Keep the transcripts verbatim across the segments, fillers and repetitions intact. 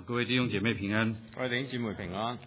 各位弟兄姐妹平安， 各位弟兄姊妹平安。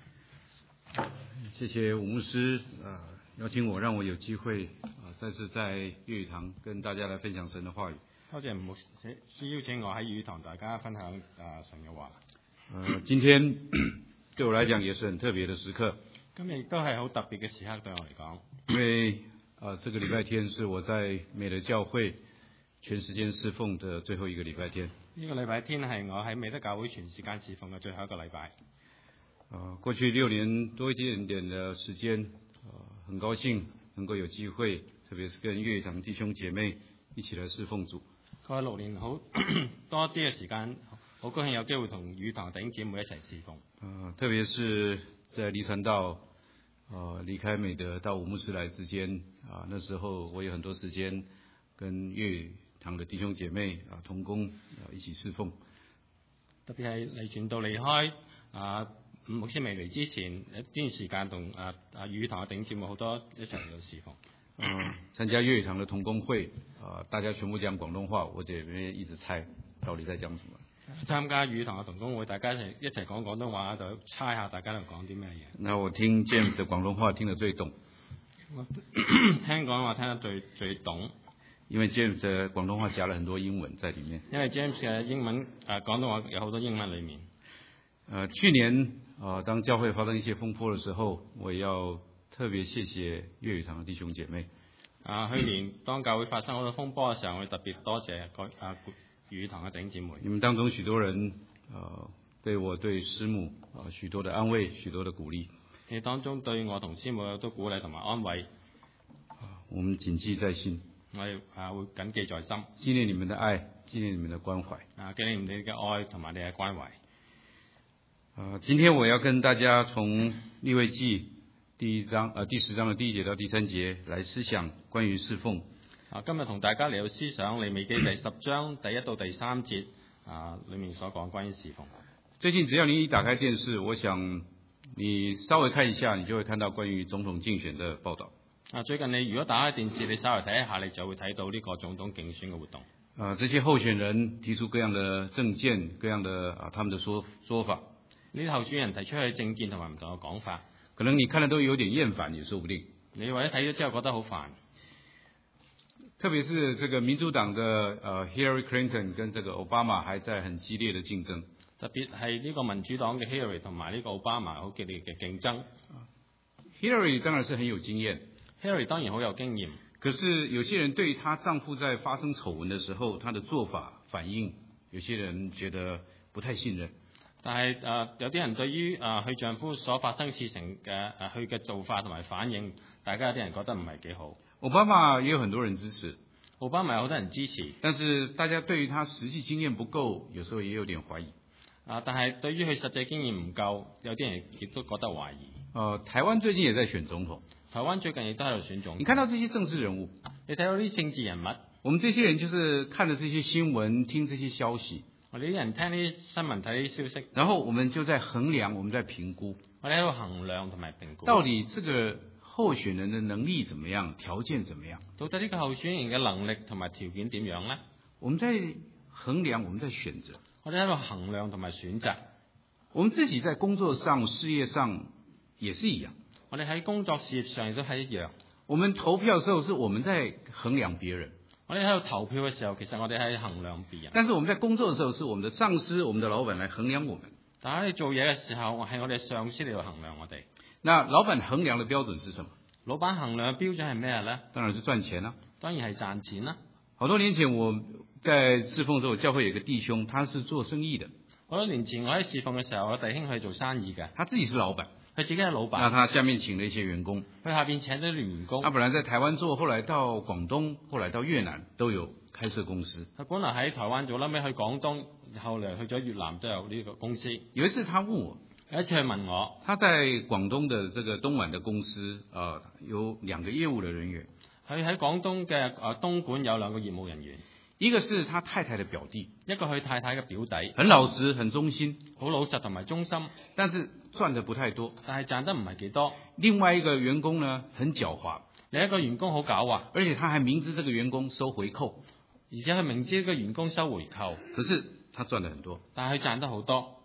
谢謝吳牧師啊邀請我，讓我有機會啊再次在粵語堂跟大家來分享神的話語。 多謝吳牧師邀請我喺粵語堂大家分享啊神嘅話。 呃，今天對我來講也是很特別的時刻。 今日亦都係好特別嘅時刻對我嚟講， 因為啊這個禮拜天是我在美德教會全時間侍奉的最後一個禮拜天。 呢個禮拜天係我喺美德教會全時間侍奉嘅最後一個禮拜。 啊，過去六年多一點點的時間，啊，很高興能夠有機會，特別是跟粵語堂弟兄姐妹一起來侍奉主。 過去六年好多啲嘅時間，好高興有機會同語堂弟兄姊妹一齊侍奉。 啊，特別是在離傳道，啊，離開美德到吳牧師來之間，啊，那時候我有很多時間跟粵語堂的弟兄姐妹啊同工啊一起侍奉。 特別係離傳道離開啊吳牧師未嚟之前一段時間，同啊啊語堂嘅弟兄姊妹好多一齊嚟到侍奉。 嗯，參加粵語堂的同工會啊，大家全部講廣東話，我這邊一直猜到底在講什麼。 參加語堂嘅同工會，大家一齊一齊講廣東話，就猜下大家喺度講啲咩嘢。 那我聽 James 嘅廣東話聽得最懂。 我聽講話聽得最最懂。 因為 James 嘅廣東話加了很多英文在裡面。 因為 James 嘅英文誒廣東話有好多英文裡面。 呃，去年啊、呃，當教會發生一些風波的時候，我也要特別謝謝粵語堂的弟兄姐妹。 啊，去年當教會發生好多風波嘅時候，我哋特別多謝各啊粵語堂嘅弟兄姊妹。 你們當中許多人啊、呃，對我對師母啊、呃、許多的安慰，許多的鼓勵。 你當中對我同師母有都鼓勵同埋安慰。 啊，我們謹記在心。 我哋啊會謹記在心。 紀念你們的愛，紀念你們的關懷。 啊，紀念你嘅愛同埋你嘅關懷。 啊，今天我要跟大家從利未記第一章，呃，第十章的第一節到第三節來思想關於侍奉。 啊，今日同大家嚟到思想利未記第十章第一到第三節啊裡面所講關於侍奉。 最近只要你一打開電視，我想你稍微看一下，你就會看到關於總統競選的報道。 啊，最近你如果打開電視，你稍微睇一下，你就會睇到呢個總統競選嘅活動。 啊，這些候選人提出各樣的政見，各樣的啊，他們的說說法。 呢啲候選人提出去政見同埋唔同嘅講法， 可能你看了都有點厭煩，也說不定。 你或者睇咗之後覺得好煩。 特別是這個民主黨的呃 Hillary Clinton 跟這個 Obama 還在很激烈的競爭。 特別係呢個民主黨嘅 Hillary 同埋呢個 Obama 好激烈嘅競爭。 Hillary 當然是很有經驗。 Hillary 當然好有經驗， 可是有些人對她丈夫在發生醜聞的時候，她的做法反應，有些人覺得不太信任。 但係誒、呃、有啲人對於誒佢丈夫所發生事情嘅誒佢嘅做法同埋反應，大家有啲人覺得唔係幾好。 奧巴馬也有很多人支持， 奧巴馬有好多人支持， 但是大家對於他實際經驗不夠，有時候也有點懷疑。 啊，但係對於佢實際經驗唔夠，有啲人亦都覺得懷疑。 呃，台灣最近也在選總統。 台灣最近亦都喺度選總統。 你看到這些政治人物， 你睇到啲政治人物， 我們這些人就是看着這些新聞，聽這些消息。 我哋啲人聽啲新聞，睇啲消息， 然後我們就在衡量，我們在評估。 我哋喺度衡量同埋評估。 到底這個候選人的能力怎麼樣，條件怎麼樣？ 到底呢個候選人嘅能力同埋條件點樣呢？ 我們在衡量，我們在選擇。 我哋喺度衡量同埋選擇。 我們自己在工作上、事業上也是一樣。 我哋喺工作事業上亦都係一樣。 我們投票的時候，是我們在衡量別人。 我哋喺度投票嘅時候，其實我哋喺衡量別人。 但是我們在工作的時候，是我們的上司、我們的老闆來衡量我們。 但係你做嘢嘅時候，係我哋上司嚟到衡量我哋。 那老闆衡量的標準是什麼？ 老闆衡量嘅標準係咩呢？ 當然是賺錢啦、啊。 當然係賺錢啦、啊。 好多年前我在侍奉的時候，教會有一個弟兄，他是做生意的。 好多年前我喺侍奉嘅時候，我弟兄係做生意嘅， 他自己是老闆。 佢自己係老闆， 那他下面請了一些員工， 佢下邊請咗啲員工。 他本來在台灣做，後來到廣東，後來到越南都有開設公司。 佢本來喺台灣做，後尾去廣東，後嚟去咗越南都有呢個公司。 有一次他問我， 有一次佢問我， 他在廣東的這個東莞的公司啊、呃，有兩個業務的人員。 佢喺廣東嘅誒東莞有兩個業務人員。 一個是他太太的表弟， 一個佢太太嘅表弟， 很老實，很忠心， 好老實同埋忠心， 但是賺得不太多， 但係賺得唔係幾多。 另外一個員工呢，很狡猾， 另一個員工好狡猾， 而且他還明知這個員工收回扣， 而且佢明知呢個員工收回扣， 可是他賺得很多。 但係佢賺得好多。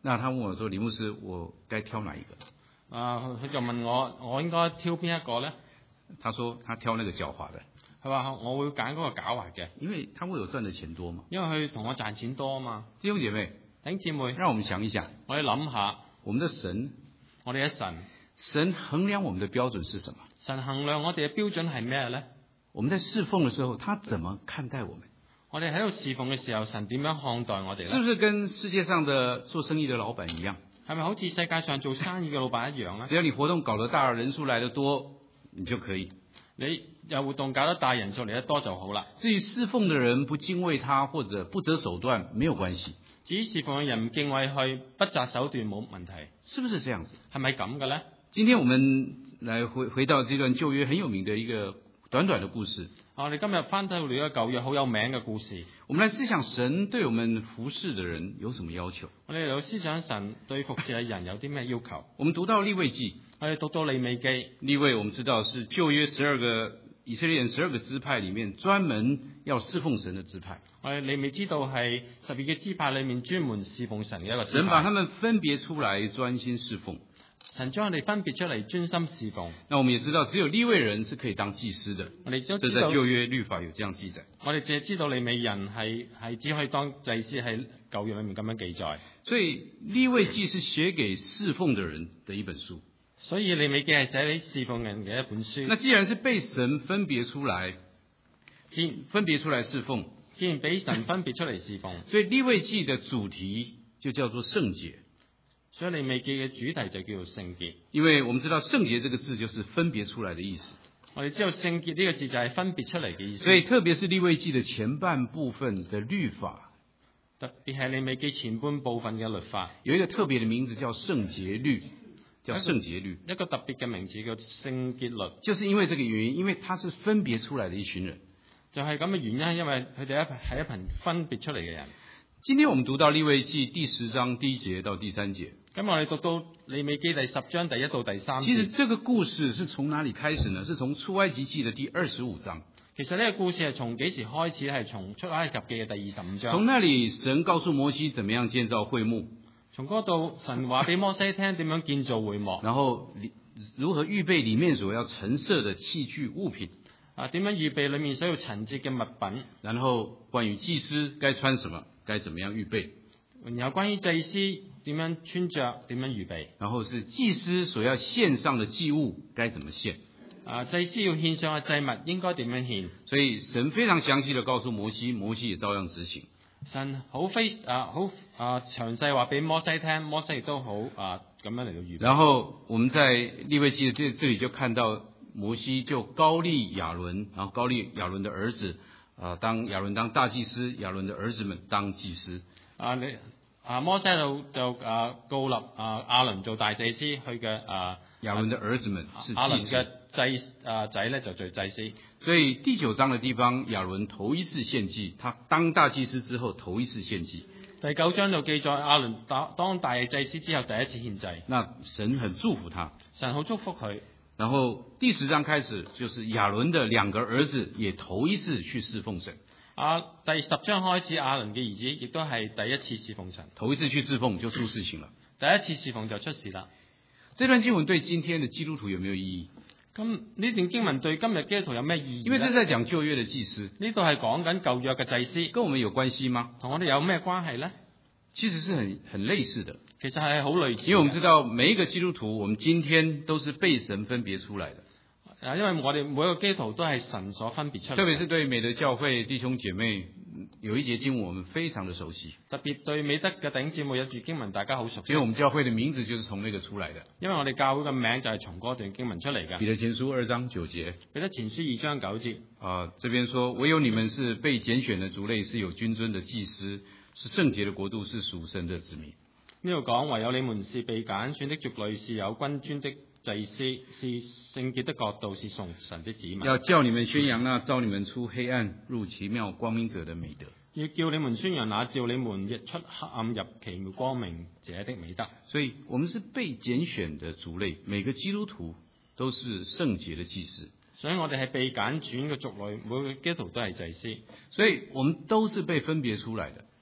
那他問我說：李牧師，我該挑哪一個？ 啊，佢就問我，我應該挑邊一個咧？ 他說他挑那個狡猾的。 佢話我會揀嗰個狡猾嘅， 因為他為我賺的錢多嘛。 因為佢同我賺錢多啊嘛。 弟兄姐妹， 弟兄姊妹， 讓我們想一想， 我哋諗下， 我們的神， 我哋嘅神， 神衡量我們的標準是什麼？ 神衡量我哋嘅標準係咩咧？ 我們在侍奉的時候，他怎麼看待我們？ 我哋喺度侍奉嘅時候，神點樣看待我哋咧？ 是不是跟世界上的做生意的老闆一樣？ 係咪好似世界上做生意嘅老闆一樣咧？ 只要你活動搞得大，人數來得多，你就可以。 你有活動搞得大，人數嚟得多就好啦。 至於侍奉的人不敬畏他或者不擇手段，沒有關係。 至於侍奉嘅人唔敬畏佢，不擇手段冇問題， 是不是這樣子？ 係咪咁嘅咧？ 今天我們來回回到這段舊約很有名的一個短短的故事。 我哋今日翻到嚟一個舊約好有名嘅故事。 我們來思想神對我們服侍的人有什麼要求？ 我哋嚟思想神對服侍嘅人有啲咩要求？ 我們讀到利未記， 我哋讀到利未記， 利未我們知道是舊約十二個以色列人十二個支派裡面專門要侍奉神的支派。 我哋利未知道係十二個支派裡面專門侍奉神嘅一個支派。 神把他們分別出來專心侍奉。 神將佢哋分別出嚟專心侍奉。 那我們也知道，只有利未人是可以當祭司的。 我哋都這在舊約律法有這樣記載。 我哋淨係知道利未人係係只可以當祭司，喺舊約裡面咁樣記載。 所以利未記是寫給侍奉的人的一本書。 所以利未記係寫俾侍奉人嘅一本書。 那既然是被神分別出來，分別出來侍奉， 既然俾神分別出嚟侍奉， 所以利未記的主題就叫做聖潔。 所以利未記嘅主題就叫做聖潔。 因為我們知道聖潔這個字就是分別出來的意思。 我哋知道聖潔呢個字就係分別出嚟嘅意思。 所以特別是利未記的前半部分的律法， 特別係利未記前半部分嘅律法， 有一個特別的名字叫聖潔律，叫聖潔律。 一個特別嘅名字叫聖潔律， 就是因為這個原因，因為它是分別出來的一群人。 就係咁嘅原因，係因為佢哋一係一群分別出嚟嘅人。 今天我們讀到利未記第十章第一節到第三節。 咁我哋讀到利未記第十章第一到第三節。 其實這個故事是從哪裡開始呢？是從出埃及記的第二十五章。 其實呢個故事係從幾時開始？係從出埃及記嘅第二十五章。 從那裡神告訴摩西怎麼樣建造會幕。 從嗰度神話俾摩西聽點樣建造會幕， 然後如何預備裡面所要陳設的器具物品。 啊，點樣預備裡面所要陳設嘅物品。 然後關於祭司該穿什麼，該怎麼樣預備。 然後關於祭司點樣穿着，點樣預備。 然後是祭司所要獻上的祭物該怎麼獻。啊， 祭司要獻上嘅祭物應該點樣獻。 所以神非常詳細地告訴摩西，摩西也照樣執行。 神好非啊好啊詳細話俾摩西聽，摩西亦都好啊咁樣嚟到預備。 然後我們在利未記的這這裡就看到摩西就膏立亞倫，然後膏立亞倫的兒子啊，當亞倫當大祭司，亞倫的兒子們當祭司。啊，你啊摩西就就啊膏立啊亞倫做大祭司，佢嘅啊亞倫的兒子們是祭司。亞倫嘅祭啊仔咧就做祭司。 所以第九章的地方，亞倫頭一次獻祭，他當大祭司之後頭一次獻祭。 第九章就記載亞倫當當大祭司之後第一次獻祭。 那神很祝福他， 神好祝福佢。 然後第十章開始，就是亞倫的兩個兒子也頭一次去侍奉神。 啊，第十章開始，亞倫嘅兒子亦都係第一次侍奉神。 頭一次去侍奉就出事情了。 第一次侍奉就出事啦。 這段經文對今天的基督徒有沒有意義？ 咁呢段經文對今日基督徒有咩意義？ 因為這在講舊約的祭司。 呢度係講緊舊約嘅祭司， 跟我們有關係嗎？ 同我哋有咩關係呢？ 其實是很很類似的。 其實係好類似。 因為我們知道每一個基督徒，我們今天都是被神分別出來的。 啊，因為我哋每一個基督徒都係神所分別出嚟。 特別是對美德教會弟兄姐妹，有一節經文我們非常的熟悉。 特別對美德嘅弟兄姊妹有住經文，大家好熟悉。 因為我們教會的名字就是從那個出來的。 因為我哋教會嘅名就係從嗰段經文出嚟嘅。 彼得前書二章九節。 彼得前書二章九節。 啊，這邊說唯有你們是被揀選的族類，是有君尊的祭司，是聖潔的國度，是屬神的子民。 呢度講唯有你們是被揀選的族類，是有君尊的祭司，是聖潔的國度，是屬神的子民。 要叫你們宣揚那召你們出黑暗入奇妙光明者的美德。 要叫你們宣揚那召你們日出黑暗入奇妙光明者的美德。 所以我們是被揀選的族類，每個基督徒都是聖潔的祭司。 所以我哋係被揀選嘅族類，每個基督徒都係祭司。 所以我們都是被分別出來的。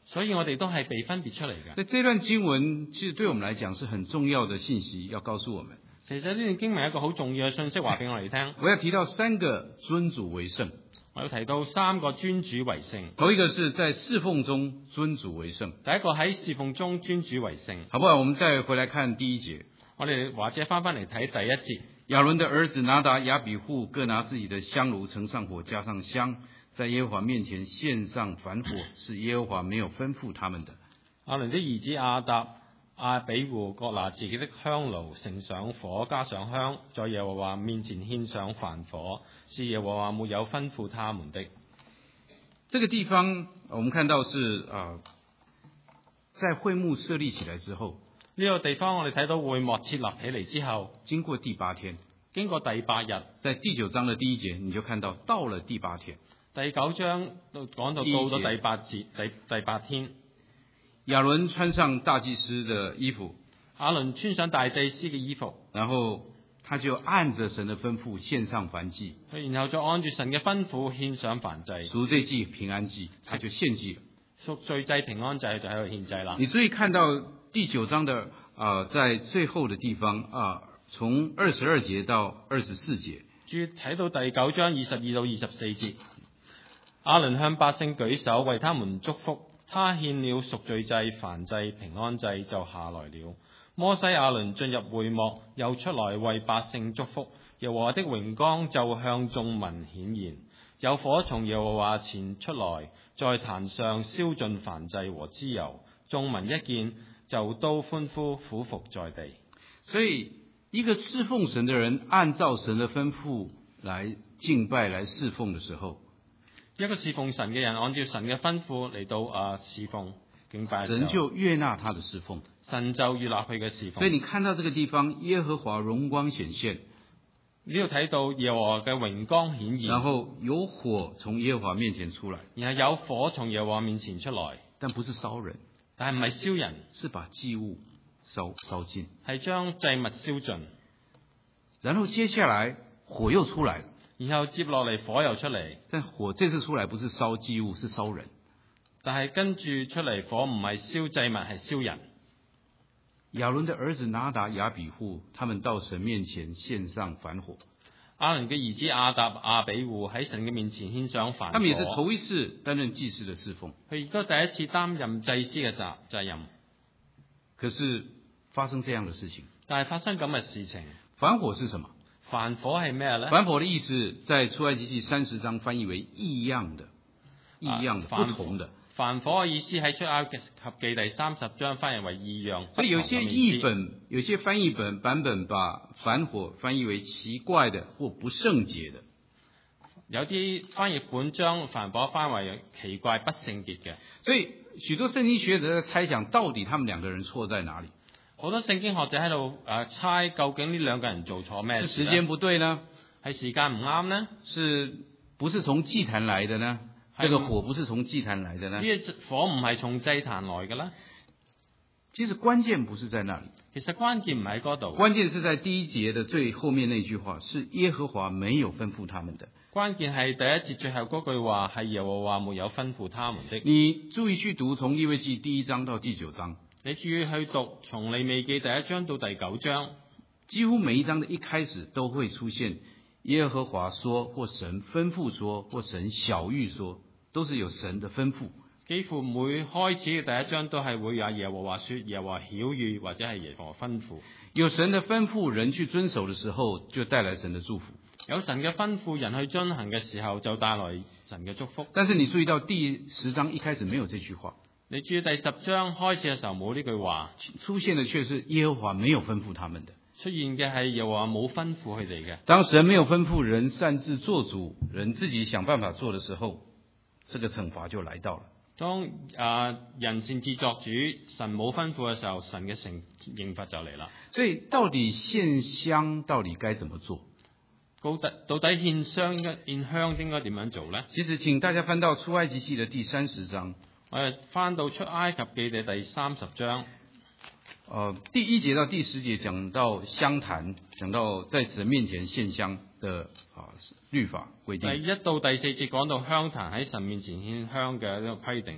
所以我哋都係被分別出嚟嘅。 所以這段經文其實對我們來講是很重要的信息，要告訴我們。 其實呢段經文係一個好重要嘅信息，話俾我哋聽。 我要提到三個尊主為聖。 我要提到三個尊主為聖。 頭一個是在侍奉中尊主為聖。 第一個喺侍奉中尊主為聖。 好不好？我們再回來看第一節。 我哋或者翻翻嚟睇第一節。 亞倫的兒子拿達、亞比戶各拿自己的香爐，盛上火，加上香，在耶和華面前獻上燔火，是耶和華沒有吩咐他們的。 亞倫的兒子亞達、亞比戶各拿自己的香爐，盛上火，加上香，在耶和華面前獻上燔火，是耶和華沒有吩咐他們的。 這個地方我們看到是啊，在會幕設立起來之後， 呢個地方我哋睇到會幕設立起嚟之後， 經過第八天， 經過第八日， 在第九章的第一節，你就看到到了第八天。 第九章到講到到咗第八節，第第八天， 亞倫穿上大祭司的衣服， 亞倫穿上大祭司嘅衣服， 然後他就按着神的吩咐獻上燔祭， 然後再按住神嘅吩咐獻上燔祭， 贖罪祭、平安祭，他就獻祭了。 贖罪祭、平安祭就喺度獻祭啦。 你注意看到第九章的啊、呃，在最後的地方啊，從二十二節到二十四節， 注意睇到第九章二十二到二十四節，亞倫向百姓舉手為他們祝福，他獻了贖罪祭、燔祭、平安祭就下來了。摩西亞倫進入會幕，又出來為百姓祝福，耶和華的榮光就向眾民顯現，有火從耶和華前出來，在壇上燒盡燔祭和脂油，眾民一見就都歡呼，俯伏在地。 所以一個侍奉神的人，按照神的吩咐來敬拜、來侍奉的時候， 一個侍奉神嘅人按照神嘅吩咐嚟到啊侍奉敬拜， 神就悅納他的侍奉， 神就悅納佢嘅侍奉。 所以你看到這個地方，耶和華榮光顯現， 呢度睇到耶和華嘅榮光顯現， 然後有火從耶和華面前出來， 然後有火從耶和華面前出來， 但不是燒人， 但係唔係燒人， 是把祭物燒燒盡， 係將祭物燒盡。 然後接下來火又出來了， 然後接落嚟火又出嚟， 但火這次出來不是燒祭物，是燒人。 但係跟住出嚟火唔係燒祭物，係燒人。 亞倫的兒子拿達、亞比戶，他們到神面前獻上燔火。 亞倫嘅兒子亞達、亞比戶喺神嘅面前獻上燔火。 他們也是頭一次擔任祭司的侍奉。 佢亦都第一次擔任祭司嘅責責任。 可是發生這樣的事情， 但係發生咁嘅事情。 燔火是什麼？ 燔火係咩咧？ 燔火的意思在出埃及記三十章翻譯為異樣的、異樣的、 啊、 不同的。 燔火嘅意思喺出埃及記第三十章翻譯為異樣。 所以有些譯本、有些翻譯本版本把燔火翻譯為奇怪的或不聖潔的。 有啲翻譯本將燔火翻為奇怪不聖潔嘅。 所以許多聖經學者在猜想，到底他們兩個人錯在哪裡？ 好多聖經學者喺度誒猜，究竟呢兩個人做錯咩事？ 是時間不對呢？ 係時間唔啱呢？ 是不是從祭壇來的呢？這個火不是從祭壇來的呢？ 呢個火唔係從祭壇來嘅啦。 其實關鍵不是在那裡， 其實關鍵唔喺嗰度， 關鍵是在第一節的最後面那句話，是耶和華沒有吩咐他們的。 關鍵係第一節最後嗰句話係耶和華沒有吩咐他們的。 你注意去讀從利未記第一章到第九章， 你注意去讀從利未記第一章到第九章， 幾乎每一章的一開始都會出現耶和華說，或神吩咐說，或神曉諭說，都是有神的吩咐。 幾乎每開始嘅第一章都係會有耶和華說、耶和華曉諭或者係耶和華吩咐。 有神的吩咐，人去遵守的時候，就帶來神的祝福。 有神嘅吩咐，人去遵行嘅時候，就帶來神嘅祝福。 但是你注意到第十章一開始沒有這句話。 你注意第十章開始嘅時候冇呢句話， 出現的卻是耶和華沒有吩咐他們的。 出現嘅係耶和華冇吩咐佢哋嘅。當神沒有吩咐人擅自做主，人自己想辦法做的時候，這個懲罰就來到了。 當啊、呃、人擅自作主，神冇吩咐嘅時候，神嘅懲刑罰就嚟啦。 所以到底獻香到底該怎麼做？ 到底到底獻香應該獻香應該點樣做呢？ 其實請大家翻到出埃及記的第三十章。 我哋翻到出埃及記嘅第三十章。 呃，第一節到第十節講到香壇，講到在神面前獻香的啊律法規定。 第一到第四節講到香壇喺神面前獻香嘅呢個規定。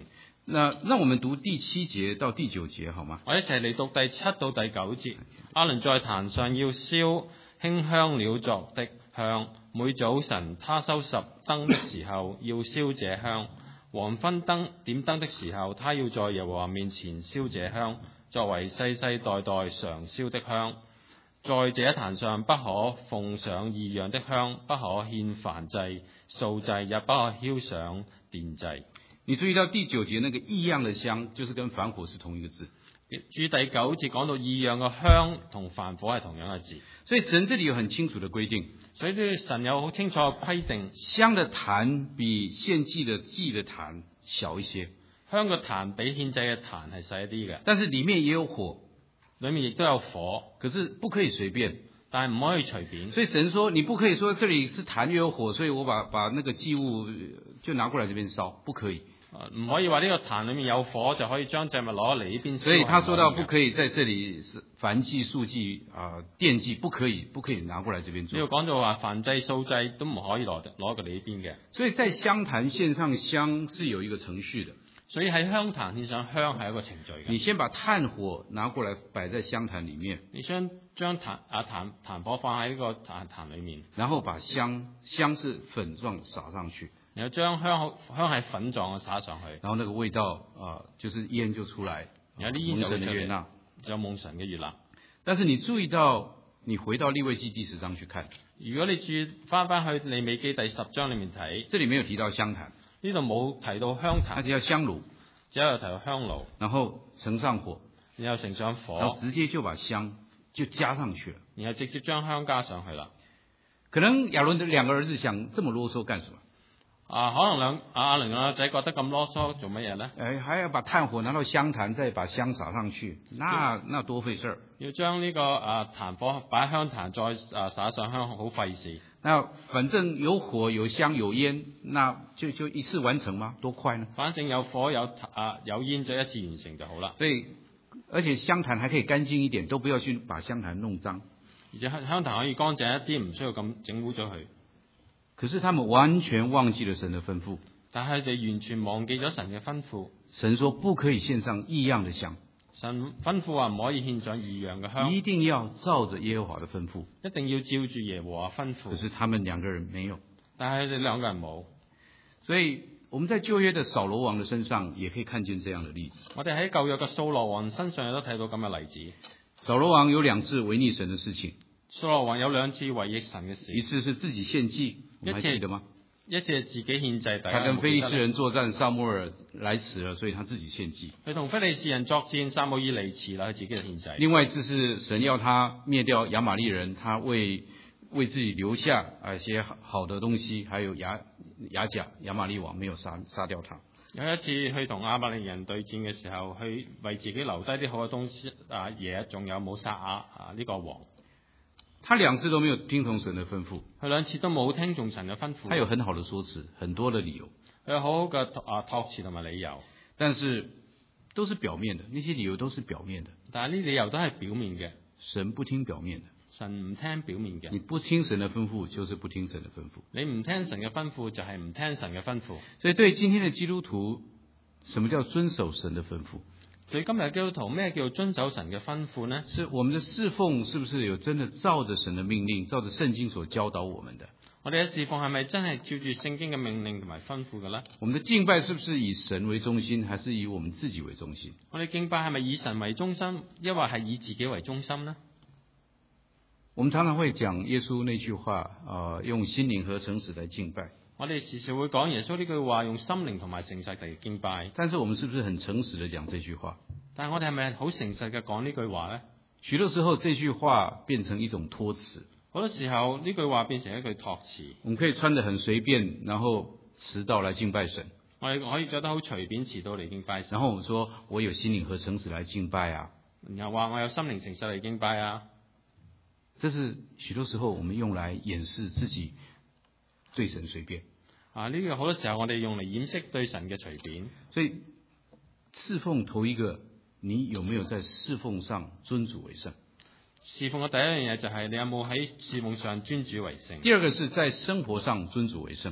那讓我們讀第七節到第九節好嗎？ 我一齊嚟讀第七到第九節。亞倫在壇上要燒馨香料作的香，每早晨他收拾燈的時候要燒這香，黃昏燈點燈的時候，他要在耶和華面前燒這香，作為世世代代常燒的香。在這壇上不可奉上異樣的香，不可獻燔祭、素祭，也不可燒上奠祭。 你注意到第九節那個異樣的香，就是跟凡火是同一個字。 注第九節講到異樣嘅香同凡火係同樣嘅字， 所以神這裡有很清楚的規定。 所以呢，神有好清楚嘅規定， 香的壇比獻祭的祭的壇小一些， 香嘅壇比獻祭嘅壇係細一啲嘅， 但是裡面也有火， 裡面亦都有火， 可是不可以隨便， 但係唔可以隨便。 所以神說你不可以說這裡是壇又有火，所以我把把那個祭物就拿過來這邊燒，不可以。 唔可以話呢個壇裏面有火就可以將祭物攞嚟呢邊燒。 所以他說到不可以在這裡是燔祭、素祭啊、奠祭，不可以，不可以拿過來這邊做。 呢個講到話燔祭、素祭都唔可以攞攞過嚟呢邊嘅。 所以在香壇獻上香是有一個程序的。 所以喺香壇獻上香係一個程序嘅。 你先把炭火拿過來擺在香壇裡面， 你將將壇啊壇壇火放喺呢個壇壇裡面， 然後把香香是粉狀撒上去。 然後將香香係粉狀嘅灑上去， 然後那個味道啊、呃，就是煙就出來， 然後啲煙就出嚟，就有蒙神嘅悅納。 但是你注意到，你回到利未記第十章去看， 如果你注意翻翻去利未記第十章裡面睇， 這裡沒有提到香壇， 呢度冇提到香壇， 它提到香爐， 只有提到香爐， 然後盛上火， 然後盛上火， 然後直接就把香就加上去了， 然後直接將香加上去啦。 可能亞倫的兩個兒子想這麼囉嗦幹什麼？ 啊，可能兩阿倫個仔覺得咁囉嗦做乜嘢咧？ 誒，還要把炭火拿到香壇，再把香撒上去，那那多費事兒。 要將呢、這個啊壇火擺喺香壇，再啊撒上香，好費事。 那反正有火有香有煙，那就就一次完成嗎？多快呢？ 反正有火有啊有煙，就一次完成就好啦。 所以，而且香壇還可以乾淨一點，都不要去把香壇弄髒。 而且香壇可以乾淨一啲，唔需要咁整污咗佢。 可是他們完全忘記了神的吩咐， 但係佢哋完全忘記咗神嘅吩咐。 神說不可以獻上異樣的香， 神吩咐話唔可以獻上異樣嘅香， 一定要照着耶和華的吩咐， 一定要照住耶和華吩咐。 可是他們兩個人沒有， 但係佢哋兩個人冇。 所以我們在舊約的掃羅王的身上也可以看見這樣的例子。 我哋喺舊約嘅掃羅王身上亦都睇到咁嘅例子。 掃羅王有兩次違逆神的事情， 掃羅王有兩次違逆神嘅事， 一次是自己獻祭。你還記得嗎？ 一次係自己獻祭， 他跟非利士人作戰，撒母耳來遲了，所以他自己獻祭。 佢同非利士人作戰，撒母耳嚟遲啦，佢自己就獻祭。 另外一次是神要他滅掉亞瑪力人，他為為自己留下啊一些好的東西，還有亞亞甲亞瑪力王沒有殺殺掉他。 有一次去同亞瑪力人對戰嘅時候，去為自己留低啲好嘅東西啊嘢，仲有冇殺亞啊呢個王？ 他兩次都沒有聽從神的吩咐， 佢兩次都冇聽從神嘅吩咐。 他有很好的說辭，很多的理由， 佢有好好嘅啊託詞同埋理由， 但是都是表面的，那些理由都是表面的。 但係呢理由都係表面嘅， 神不聽表面的， 神唔聽表面嘅。 你不聽神的吩咐，就是不聽神的吩咐。 你唔聽神嘅吩咐，就係唔聽神嘅吩咐。 所以對今天的基督徒，什麼叫遵守神的吩咐？ 對今日嘅基督徒，咩叫遵守神嘅吩咐呢？ 是我們的侍奉是不是有真的照着神的命令，照着聖經所教導我們的？ 我哋嘅侍奉係咪真係照住聖經嘅命令同埋吩咐嘅呢？ 我們的敬拜是不是以神為中心，還是以我們自己為中心？ 我哋敬拜係咪以神為中心，抑或係以自己為中心呢？ 我們常常會講耶穌那句話，啊、呃，用心靈和誠實來敬拜。 我哋時時會講耶穌呢句話，用心靈同埋誠實嚟敬拜。 但是我們是不是很誠實的講這句話？ 但係我哋係咪好誠實嘅講呢句話呢？ 許多時候，這句話變成一種託詞。 好多時候呢句話變成一句託詞。 我們可以穿得很隨便，然後遲到來敬拜神。 我哋可以着得好隨便，遲到嚟敬拜神。 然後我們說我有心靈和誠實來敬拜啊。 然後話我有心靈誠實嚟敬拜啊。 這是許多時候我們用來掩飾自己對神隨便。 啊！呢個好多時候我哋用嚟掩飾對神嘅隨便。 所以侍奉頭一個，你有沒有在侍奉上尊主為聖？ 侍奉嘅第一樣嘢就係你有冇喺侍奉上尊主為聖。 第二個是在生活上尊主為聖。 第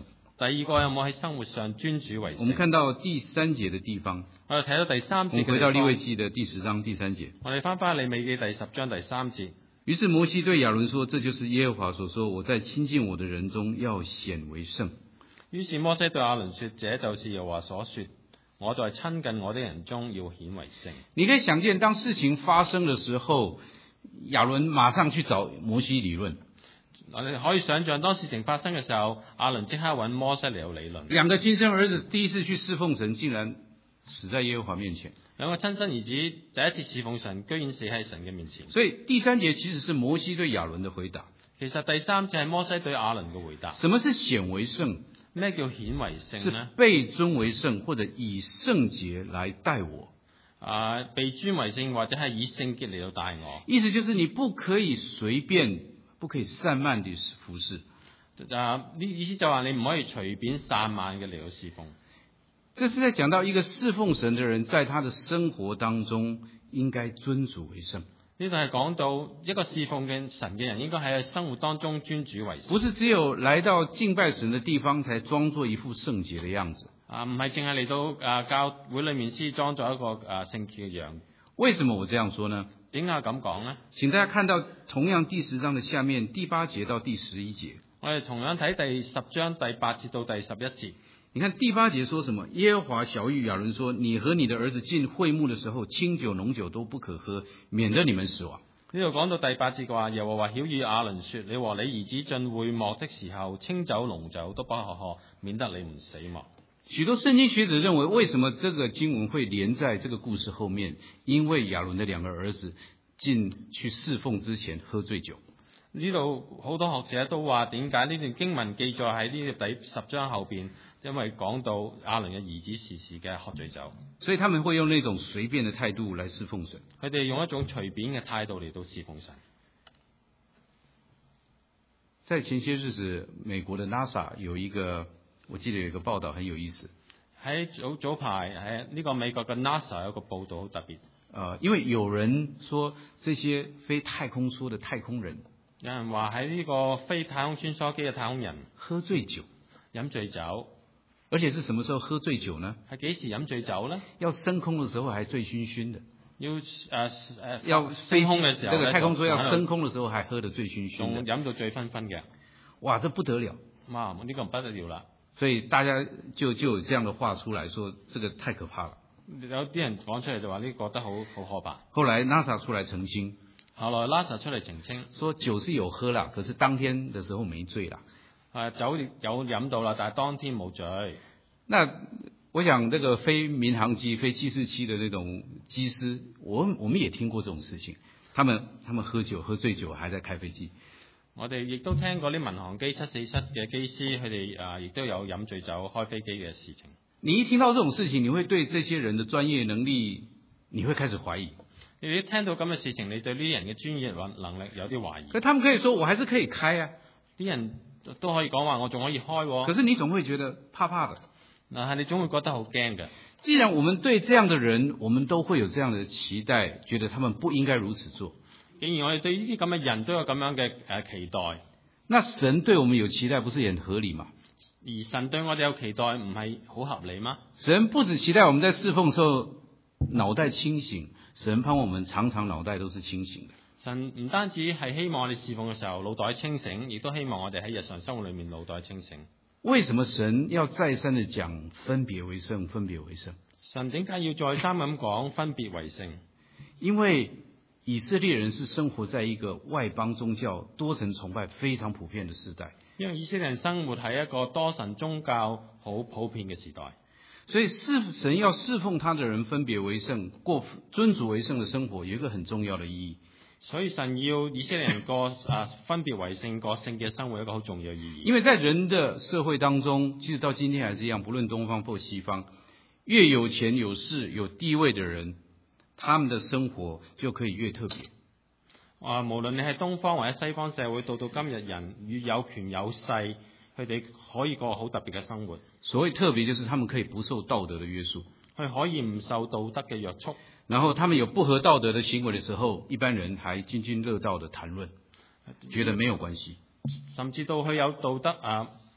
第二個有冇喺生活上尊主為聖？ 我們看到第三節的地方， 我哋睇到第三節嘅地方。 我們回到利未記的第十章第三節。 我哋翻返利未記第十章第三節。 於是摩西對亞倫說：這就是耶和華所說，我在親近我的人中要顯為聖。 於是摩西對亞倫說：這就是耶和華所說，我在親近我的人中要顯為聖。 你可以想見，當事情發生的時候，亞倫馬上去找摩西理論。 我哋可以想象，當事情發生嘅時候，亞倫即刻揾摩西嚟有理論。 兩個親生兒子第一次去侍奉神，竟然死在耶和華面前。 兩個親生兒子第一次侍奉神，居然死喺神嘅面前。 所以第三節其實是摩西對亞倫的回答。 其實第三節係摩西對亞倫嘅回答。 什麼是顯為聖？ 咩叫顯為聖呢？ 是被尊為聖，或者以聖潔來待我。 啊，被尊為聖，或者係以聖潔嚟到待我。 意思就是你不可以隨便，不可以散漫地服侍。 啊，呢意思就話你唔可以隨便散漫嘅嚟到侍奉。 這是在講到一個侍奉神的人，在他的生活當中應該尊主為聖。 呢度係講到一個侍奉嘅神嘅人，應該喺生活當中尊主為聖。 不是只有來到敬拜神的地方，才裝作一副聖潔的樣子。 啊，唔係淨係嚟到啊教會裏面先裝作一個啊聖潔嘅樣。 為什麼我這樣說呢？ 點解咁講呢？ 請大家看到同樣第十章的下面第八節到第十一節。 我哋同樣睇第十章第八節到第十一節。 你看第八節說什麼？耶和華曉諭亞倫說：你和你的兒子進會幕的時候，清酒濃酒都不可喝，免得你們死亡。 呢度講到第八節嘅話，耶和華曉諭亞倫說：你和你兒子進會幕的時候，清酒濃酒都不可喝，免得你們死亡。 許多聖經學者認為，為什麼這個經文會連在這個故事後面？因為亞倫的兩個兒子進去侍奉之前喝醉酒。 呢度好多學者都話，點解呢段經文記載喺呢個第十章後邊？因為講到亞倫嘅兒子時時嘅喝醉酒， 所以他們會用那種隨便的態度來侍奉神。 佢哋用一種隨便嘅態度嚟到侍奉神。 在前些日子，美國的 NASA 有一個，我記得有一個報道很有意思。 喺早早排喺呢個美國嘅 NASA 有一個報道好特別。 呃，因為有人說這些飛太空梭的太空人， 有人話喺呢個飛太空穿梭機嘅太空人喝醉酒， 飲醉酒。 而且是什麼時候喝醉酒呢？ 係幾時飲醉酒呢？ 要升空的時候還醉醺醺的。 要誒誒、呃、 要升空嘅時候， 那個太空梭要升空的時候還喝得醉醺醺的， 仲飲到醉醺醺嘅。 哇，這不得了！ 哇，呢個唔不得了啦！ 所以大家就就有這樣的話出來說，這個太可怕了。 有啲人講出嚟就話呢個覺得好好可怕。 後來 NASA 出來澄清， 後來 NASA 出嚟澄清， 說酒是有喝啦，可是當天的時候沒醉啦。 誒酒有飲到啦，但係當天冇醉。 那我想，這個飛民航機、飛七四七的那種機師，我我們也聽過這種事情。他們他們喝酒喝醉酒，還在開飛機。 我哋亦都聽過啲民航機七四七嘅機師，佢哋誒亦都有飲醉酒開飛機嘅事情。 你一聽到這種事情，你會對這些人的專業能力，你會開始懷疑。 你一聽到咁嘅事情，你對呢啲人嘅專業能力有啲懷疑。 可他們可以說，我還是可以開啊。 啲人都可以講話，我仲可以開喎。 可是你總會覺得怕怕的。 嗱，係你總會覺得好驚嘅。 既然我們對這樣的人，我們都會有這樣的期待，覺得他們不應該如此做。 既然我哋對呢啲咁嘅人都有咁樣嘅誒期待， 那神對我們有期待，不是也很合理嗎？ 而神對我哋有期待，唔係好合理嗎？ 神不只期待我們在侍奉時候腦袋清醒，神盼望我們常常腦袋都是清醒的。 神唔單止係希望我哋侍奉嘅時候腦袋清醒，亦都希望我哋喺日常生活裏面腦袋清醒。 為什麼神要再三的講分別為聖，分別為聖？ 神點解要再三咁講分別為聖？因為以色列人是生活在一個外邦宗教多神崇拜非常普遍的時代。 因為以色列人生活喺一個多神宗教好普遍嘅時代， 所以侍神要侍奉他的人分別為聖，過尊主為聖的生活，有一個很重要的意義。 所以神要以色列人過啊分別為聖過聖嘅生活，一個好重要嘅意義。 因為在人的社會當中，即使到今天還是一樣，不論東方或西方，越有錢有勢有地位的人，他們的生活就可以越特別。 啊，無論你係東方或者西方社會，到到今日人越有權有勢，佢哋可以過好特別嘅生活。 所謂特別，就是他們可以不受道德的約束， 佢可以唔受道德嘅約束。 然後他們有不合道德的行為的時候，一般人還津津樂道的談論，覺得沒有關係。 甚至到佢有道德啊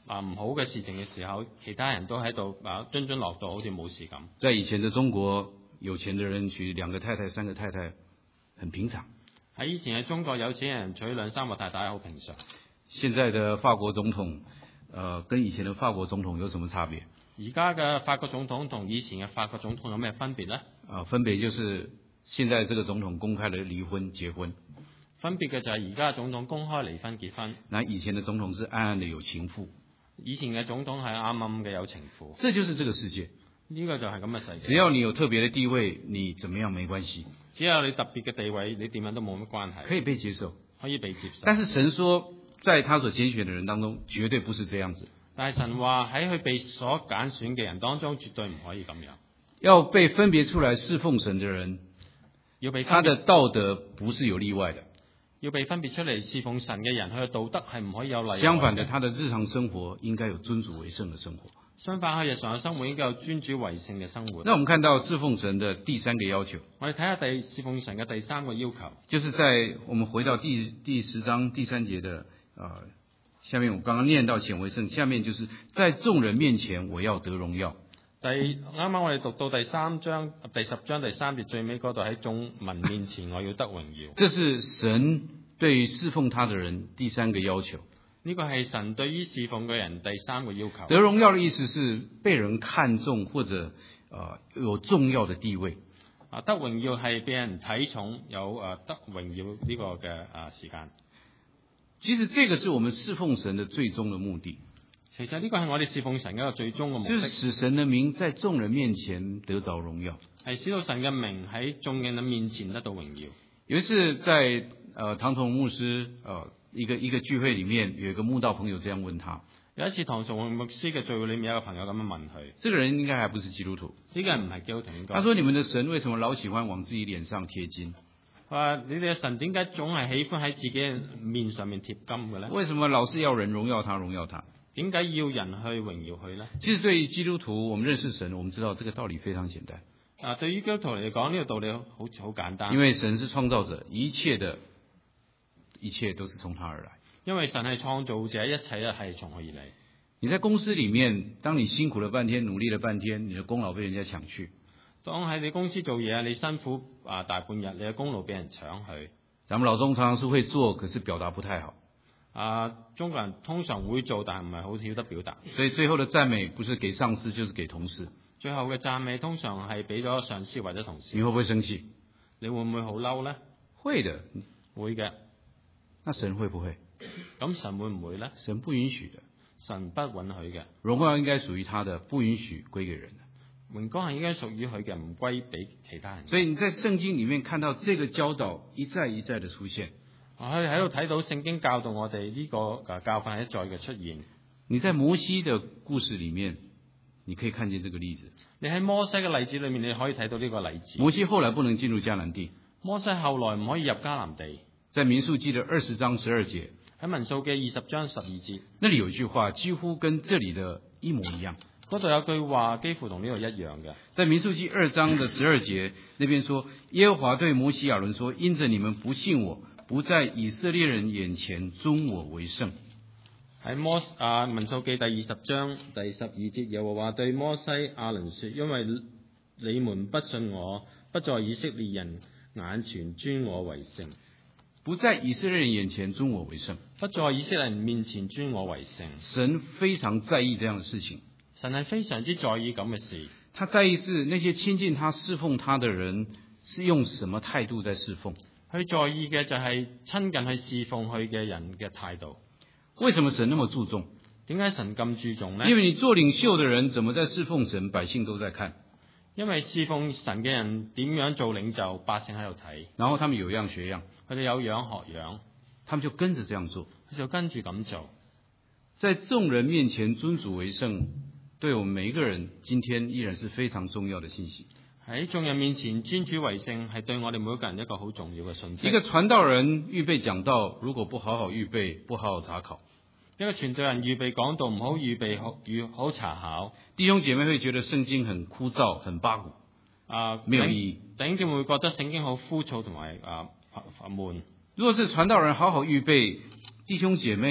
啊唔好嘅事情嘅時候，其他人都喺度啊津津樂道，好似冇事咁。 在以前的中國，有錢的人娶兩個太太、三個太太，很平常。 喺以前嘅中國，有錢人娶兩三個太太好平常。 現在的法國總統，呃，跟以前的法國總統有什麼差別？ 而家嘅法國總統同以前嘅法國總統有咩分別呢？ 啊、呃，分別就是現在這個總統公開了離婚結婚。 分別嘅就係而家總統公開離婚結婚。 那以前的總統是暗暗的有情婦。 以前嘅總統係啱啱嘅有情婦。 這就是這個世界。 呢個就係咁嘅世界。 只要你有特別的地位，你怎麼樣沒關係。 只有你特別嘅地位，你點樣都冇乜關係。 可以被接受， 可以被接受。 但是神說，在他所揀選的人當中，絕對不是這樣子。 但係神話喺佢被所揀選嘅人當中，絕對唔可以咁樣。 要被分別出來侍奉神的人， 要被他的道德不是有例外的。 要被分別出嚟侍奉神嘅人，佢嘅道德係唔可以有例外。 相反的，他的日常生活應該有尊主為聖的生活。 相反，佢日常嘅生活應該有尊主為聖嘅生活。 那我們看到侍奉神的第三個要求， 我哋睇下第侍奉神嘅第三個要求， 就是在我們回到第第十章第三節的啊、呃，下面我剛剛念到顯為聖，下面就是在眾人面前我要得榮耀。 第啱啱我哋讀到第三章第十章第三節最尾嗰度，喺眾民面前我要得榮耀。 這是神對侍奉他的人第三個要求。 呢個係神對於侍奉嘅人第三個要求。 得榮耀的意思是被人看重或者呃有重要的地位。 啊，得榮耀係被人睇重，有誒、呃、得榮耀呢個嘅啊時間。 其實這個是我們侍奉神的最終的目的。 其實呢個係我哋侍奉神嘅一個最終嘅目的， 就是使神的名在眾人面前得着榮耀， 係使到神嘅名喺眾人嘅面前得到榮耀。 有一次在呃唐崇牧師呃一個一個聚會裏面，有一個慕道朋友這樣問他。 有一次唐崇牧師嘅聚會裏面，有一個朋友咁樣問佢， 這個人應該還不是基督徒。 呢個人唔係基督徒應該。 他說：你們的神為什麼老喜歡往自己臉上貼金？ 話你哋嘅神點解總係喜歡喺自己嘅面上面貼金嘅咧？ 為什麼老是要人榮耀他榮耀他？ 點解要人去榮耀佢咧？ 其實對於基督徒，我們認識神，我們知道這個道理非常簡單。 啊，對於基督徒嚟講，呢個道理好好簡單。 因為神是創造者，一切的，一切都是從他而來。 因為神係創造者，一切都係從佢而嚟。 你在公司裏面，當你辛苦了半天，努力了半天，你的功勞被人家搶去。 當喺你公司做嘢，你辛苦啊大半日，你嘅功勞俾人搶去。 咱們老中常常是會做，可是表達不太好。 啊，中國人通常會做，但係唔係好曉得表達。 所以最後的讚美不是給上司，就是給同事。 最後嘅讚美通常係俾咗上司或者同事。 你會不會生氣？ 你會唔會好嬲呢？ 會的， 會嘅。 那神會不會？ 咁神會唔會呢？ 神不允許的。 神不允許嘅。 榮耀應該屬於他的，不允許歸給人的。 榮光係應該屬於佢嘅，唔歸俾其他人。 所以你在聖經裏面看到這個教導一再一再的出現。 我喺喺度睇到聖經教導我哋呢個誒教訓一再嘅出現。 你在摩西的故事裏面，你可以看見這個例子。 你喺摩西嘅例子裏面，你可以睇到呢個例子。 摩西後來不能進入迦南地。 摩西後來唔可以入迦南地。 在民數記的二十章十二節。 喺民數記二十章十二節。 那裡有一句話幾乎跟這裡的一模一樣。 嗰度有句話幾乎同呢個一樣嘅。 在民數記二章的十二節，那邊說耶和華對摩西亞倫說：因着你們不信我，不在以色列人眼前尊我為聖。 喺摩啊民數記第二十章第十二節，耶和華對摩西亞倫說：因為你們不信我，不在以色列人眼前尊我為聖。 不在以色列人眼前尊我為聖。 不在以色列人面前尊我為聖。 神非常在意這樣的事情。 神係非常之在意咁嘅事。 他在意是那些親近他侍奉他的人是用什麼態度在侍奉。 佢在意嘅就係親近去侍奉佢嘅人嘅態度。 為什麼神那麼注重？ 點解神咁注重呢？ 因為你做領袖的人怎麼在侍奉神，百姓都在看。 因為侍奉神嘅人點樣做領袖，百姓喺度睇。 然後他們有樣學樣， 佢哋有樣學樣， 他們就跟着這樣做， 佢就跟住咁做。 在眾人面前尊主為聖，對我們每一個人今天依然是非常重要的信息。 喺眾人面前尊主為聖，係對我哋每一個人一個好重要嘅信息。 一個傳道人預備講道，如果不好好預備，不好好查考， 一個傳道人預備講道唔好預備好預好查考， 弟兄姐妹會覺得聖經很枯燥、很八股， 啊， 沒有意義。 弟兄姐妹會覺得聖經好枯燥同埋啊悶。 如果是傳道人好好預備，弟兄姐妹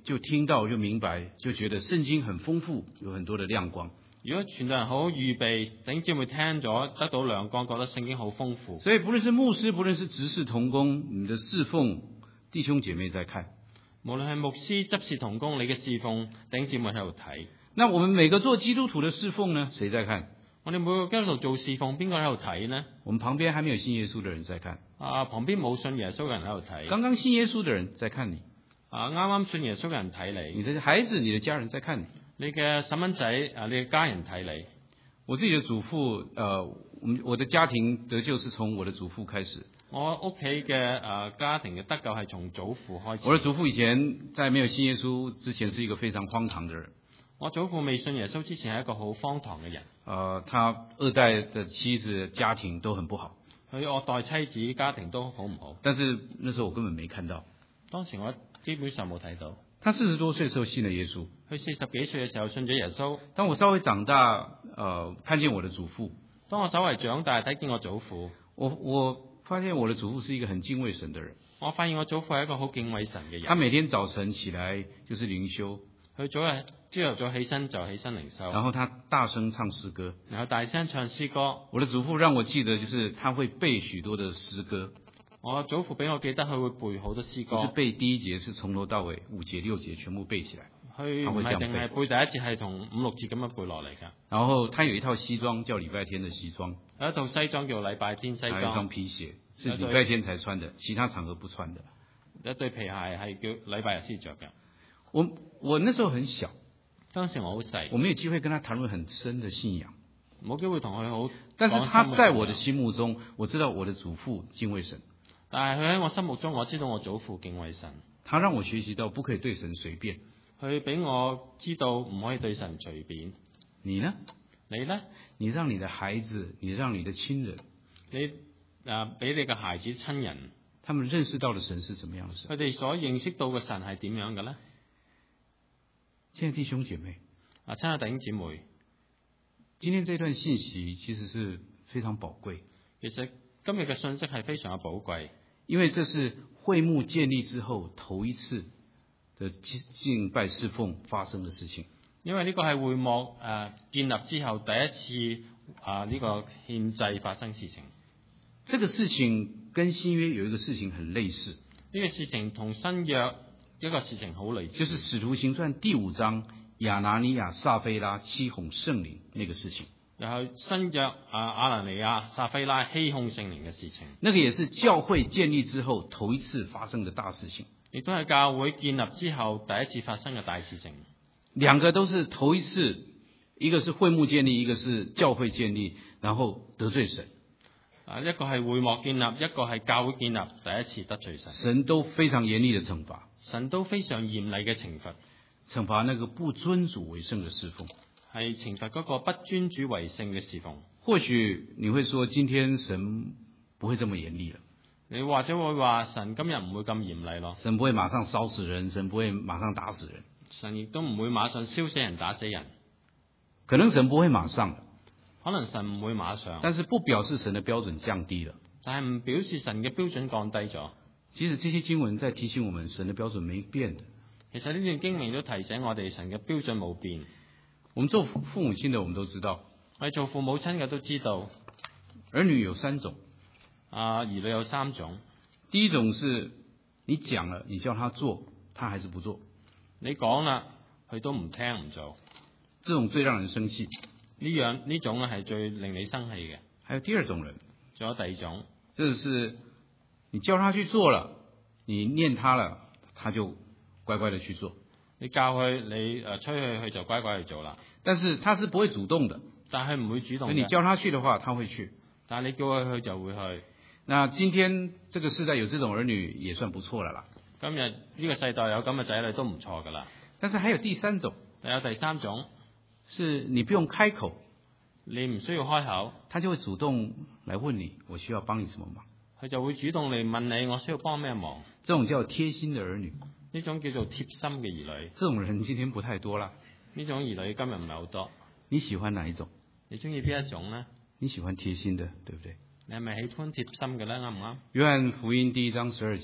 就聽到就明白，就覺得聖經很豐富，有很多的亮光。 如果傳道人好預備，弟兄姊妹聽咗得到亮光，覺得聖經好豐富。 所以不論是牧師，不論是執事同工，你的侍奉弟兄姐妹在看。 無論係牧師、執事同工，你嘅侍奉弟兄姊妹喺度睇。 那我們每個做基督徒的侍奉呢？誰在看？ 我哋每個基督徒做侍奉，邊個喺度睇呢？ 我們旁邊還沒有信耶穌的人在看。 啊，旁邊冇信耶穌嘅人喺度睇。 剛剛信耶穌的人在看你。 啊，啱啱信耶穌嘅人睇你。 你的孩子、你的家人在看你。 你嘅細蚊仔啊，你嘅家人睇你。 我自己的祖父，呃，我的家庭得救是從我的祖父開始。 我屋企嘅誒家庭嘅得救係從祖父開始。 我的祖父以前在沒有信耶穌之前是一個非常荒唐的人。 我祖父未信耶穌之前係一個好荒唐嘅人。 呃，他二代的妻子家庭都很不好。 佢二代妻子家庭都好唔好？ 但是那時候我根本沒看到。 當時我基本上冇睇到。 他四十多歲時候信了耶穌。 佢四十幾歲嘅時候信咗耶穌。 當我稍微長大，呃，看見我的祖父。 當我稍微長大睇見我祖父， 我我發現我的祖父是一個很敬畏神的人。 我發現我祖父係一個好敬畏神嘅人。 他每天早晨起來就是靈修。 佢早日朝頭早起身就起身靈修。 然後他大聲唱詩歌。 然後大聲唱詩歌。 我的祖父讓我記得，就是他會背許多的詩歌。 我祖父俾我記得佢會背好多詩歌。 不是背第一節，是從頭到尾五節六節全部背起來。 佢唔係淨係背第一節，係從五六節咁樣背落嚟㗎。 然後他有一套西裝叫禮拜天的西裝。 有一套西裝叫禮拜天西裝。 還有一雙皮鞋是禮拜天才穿的，其他場合不穿的。 一對皮鞋係叫禮拜日先着嘅。 我我那時候很小， 當時我好細， 我沒有機會跟他談論很深的信仰， 冇機會同佢好。 但是他在我的心目中，我知道我的祖父敬畏神。 但係佢喺我心目中，我知道我祖父敬畏神。 他讓我學習到不可以對神隨便。 佢俾我知道唔可以對神隨便。 你呢？ 你呢？ 你讓你的孩子，你讓你的親人， 你啊俾你嘅孩子親人， 他們認識到的神是怎麼樣的神？ 佢哋所認識到嘅神係點樣嘅呢？ 親愛的弟兄姐妹， 啊，親愛弟兄姊妹， 今天這段信息其實是非常寶貴。 其實今日嘅信息係非常嘅寶貴， 因為這是會幕建立之後頭一次的敬拜侍奉發生的事情。 因為呢個係會幕誒、呃、建立之後第一次啊呢、呃這個獻祭發生事情。 這個事情跟新約有一個事情很類似。 呢個事情同新約一個事情好類似， 就是使徒行傳第五章亞拿尼亞撒非拉欺哄聖靈那個事情。 然後新約啊亞拿尼亞撒非拉欺哄聖靈嘅事情， 那個也是教會建立之後頭一次發生的大事情， 亦都係教會建立之後第一次發生嘅大事情。 兩個都是頭一次，一個是會幕建立，一個是教會建立，然後得罪神。 啊，一個係會幕建立，一個係教會建立，第一次得罪神。 神都非常嚴厲的懲罰， 神都非常嚴厲嘅懲罰， 懲罰那個不尊主為聖的侍奉， 係懲罰嗰個不尊主為聖嘅侍奉。 或許你會說，今天神不會這麼嚴厲了。 你或者會話神今日唔會咁嚴厲咯， 神不會馬上燒死人，神不會馬上打死人， 神亦都唔會馬上燒死人打死人。 可能神不會馬上， 可能神唔會馬上， 但是不表示神的標準降低了， 但係唔表示神嘅標準降低咗。 其實這些經文在提醒我們，神的標準沒變的。 其實呢段經文都提醒我哋，神嘅標準冇變。 我們做父母親的，我們都知道， 我哋做父母親嘅都知道， 兒女有三種。 啊，兒女有三種。 第一種是你講了，你叫他做，他還是不做。 你講啦，佢都唔聽唔做， 這種最讓人生氣。 呢樣呢種咧係最令你生氣嘅。 還有第二種人， 仲有第二種， 就是你叫他去做了，你念他了，他就乖乖的去做。 你教佢，你誒催佢，佢就乖乖去做啦。 但是他是不會主動的， 但係唔會主動嘅。 你叫他去的話，他會去。 但係你叫佢去就會去。 那今天這個世代有這種兒女也算不錯了啦。 今日呢個世代有咁嘅仔女都唔錯噶啦。 但是還有第三種， 有第三種， 是你不用開口， 你唔需要開口， 他就會主動來問你，我需要幫你什麼忙？ 佢就會主動嚟問你，我需要幫咩忙？ 這種叫貼心的兒女， 呢種叫做貼心嘅兒女。 這種人今天不太多啦。 呢種兒女今日唔係好多。 你喜歡哪一種？ 你中意邊一種呢？ 你喜歡貼心的，對不對？ 你係咪喜歡貼心嘅咧？啱唔啱？ 約翰福音第一章十二節。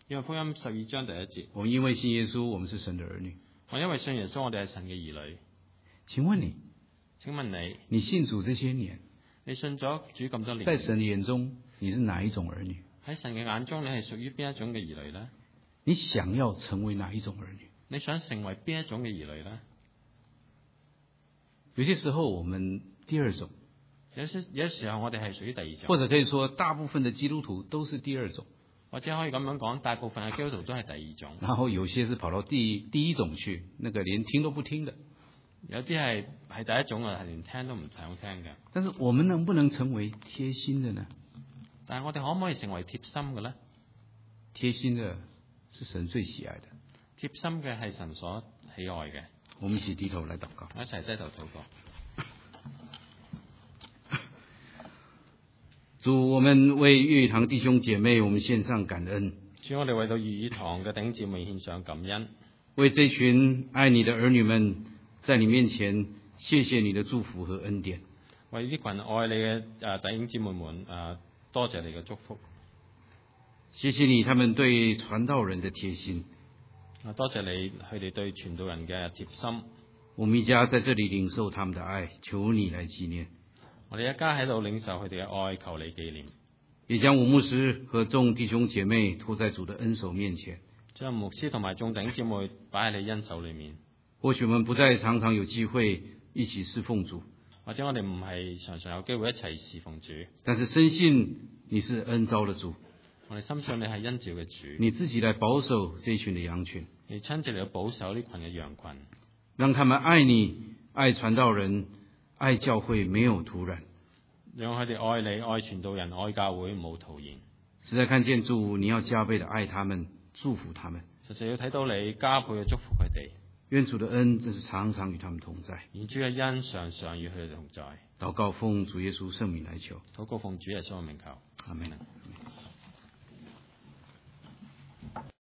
約翰福音十二章第一節， 我們因為信耶穌，我們是神的兒女。 我因為信耶穌，我哋係神嘅兒女。 請問你， 請問你， 你信主這些年， 你信咗主咁多年， 在神的眼中，你是哪一種兒女？ 喺神嘅眼中，你係屬於邊一種嘅兒女呢？ 你想要成為哪一種兒女？ 你想成為邊一種嘅兒女呢？ 有些時候我們第二種， 有些有些時候我哋係屬於第二種， 或者可以說大部分的基督徒都是第二種， 或者可以咁樣講，大部分嘅基督徒都係第二種。 然後有些是跑到第一第一種去，那個連聽都不聽的。 有啲係係第一種啊，係連聽都唔想聽嘅。 但是我們能不能成為貼心的呢？ 但係我哋可唔可以成為貼心嘅呢？ 貼心的是神最喜愛的， 貼心嘅係神所喜愛嘅。 我們一起低頭來禱告， 一齊低頭禱告。 主，我們為粵語堂弟兄姐妹，我們獻上感恩。 主，我哋為到粵語堂嘅弟兄姊妹獻上感恩， 為這群愛你的兒女們，在你面前，謝謝你的祝福和恩典。 為呢群愛你嘅誒弟兄姊妹們誒，多謝你嘅祝福。 謝謝你，他們對傳道人的貼心。 啊，多謝你佢哋對傳道人嘅貼心。 我們一家在這裏領受他們的愛，求你來紀念。 我哋一家喺度領受佢哋嘅愛，求你紀念。 也將吳牧師和眾弟兄姐妹托在主的恩手面前。 將牧師同埋眾弟兄姊妹擺喺你恩手裏面。 或許我們不再常常有機會一起侍奉主， 或者我哋唔係常常有機會一齊侍奉主， 但是深信你是恩召的主。 我哋深信你係恩召嘅主， 你自己來保守這一群的羊群， 你親自嚟保守呢群嘅羊群， 讓他們愛你、愛傳道人、愛教會，沒有徒然。 讓佢哋愛你、愛傳道人、愛教會，冇徒然。 實在看見主，你要加倍的愛他們，祝福他們。 實際要睇到你加倍嘅祝福佢哋。 願主的恩真是常常與他們同在， 願主嘅恩常常與佢哋同在。 禱告奉主耶穌聖名來求， 禱告奉主耶穌嘅名求， 阿門。